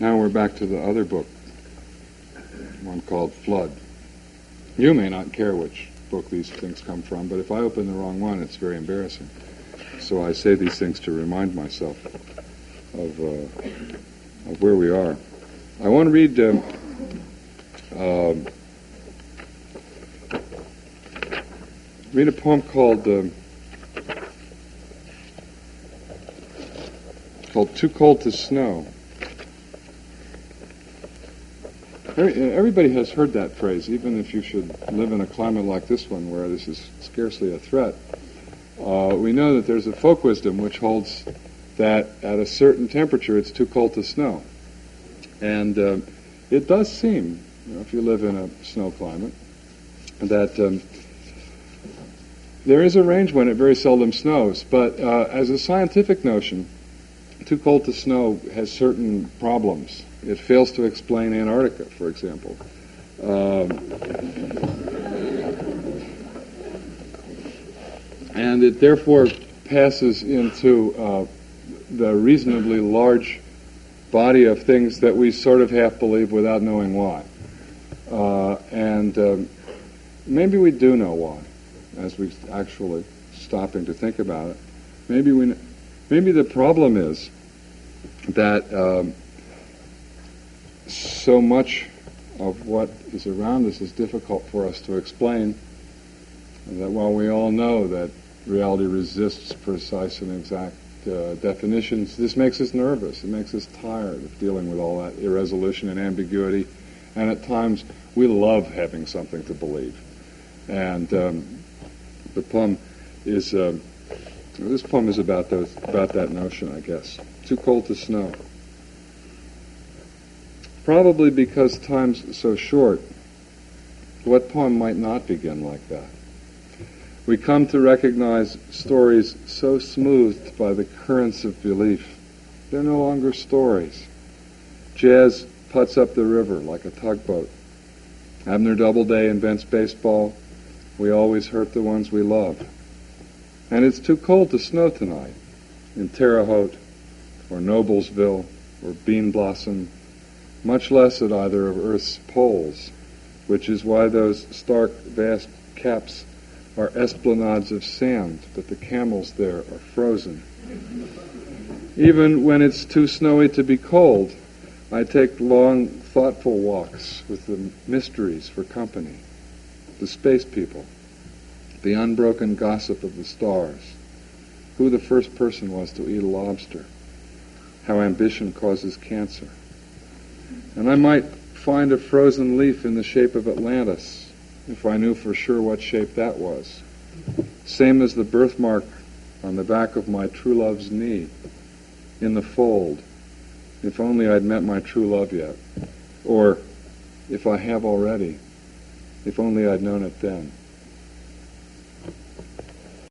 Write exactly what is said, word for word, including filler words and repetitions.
Now we're back to the other book, one called Flood. You may not care which book these things come from, but if I open the wrong one, it's very embarrassing. So I say these things to remind myself of uh, of where we are. I want to read uh, uh, read a poem called uh, called "Too Cold to Snow." Everybody has heard that phrase, even if you should live in a climate like this one where this is scarcely a threat. Uh, we know that there's a folk wisdom which holds that at a certain temperature it's too cold to snow. And uh, it does seem, you know, if you live in a snow climate, that um, there is a range when it very seldom snows. But uh, as a scientific notion, too cold to snow has certain problems. It fails to explain Antarctica, for example. Um, and it therefore passes into uh, the reasonably large body of things that we sort of half believe without knowing why. Uh, and um, maybe we do know why, as we actually stopping to think about it. Maybe we, kn- maybe the problem is that um, so much of what is around us is difficult for us to explain, and that while we all know that reality resists precise and exact uh, definitions, this makes us nervous. It makes us tired of dealing with all that irresolution and ambiguity, and at times we love having something to believe. And um, the poem is uh, this poem is about those about that notion, I guess. Too cold to snow. Probably because time's so short, what poem might not begin like that? We come to recognize stories so smoothed by the currents of belief. They're no longer stories. Jazz puts up the river like a tugboat. Abner Doubleday invents baseball. We always hurt the ones we love. And it's too cold to snow tonight in Terre Haute or Noblesville or Bean Blossom, much less at either of Earth's poles, which is why those stark, vast caps are esplanades of sand, but the camels there are frozen. Even when it's too snowy to be cold, I take long, thoughtful walks with the mysteries for company, the space people, the unbroken gossip of the stars, who the first person was to eat a lobster, how ambition causes cancer. And I might find a frozen leaf in the shape of Atlantis, if I knew for sure what shape that was. Same as the birthmark on the back of my true love's knee, in the fold, if only I'd met my true love yet. Or, if I have already, if only I'd known it then.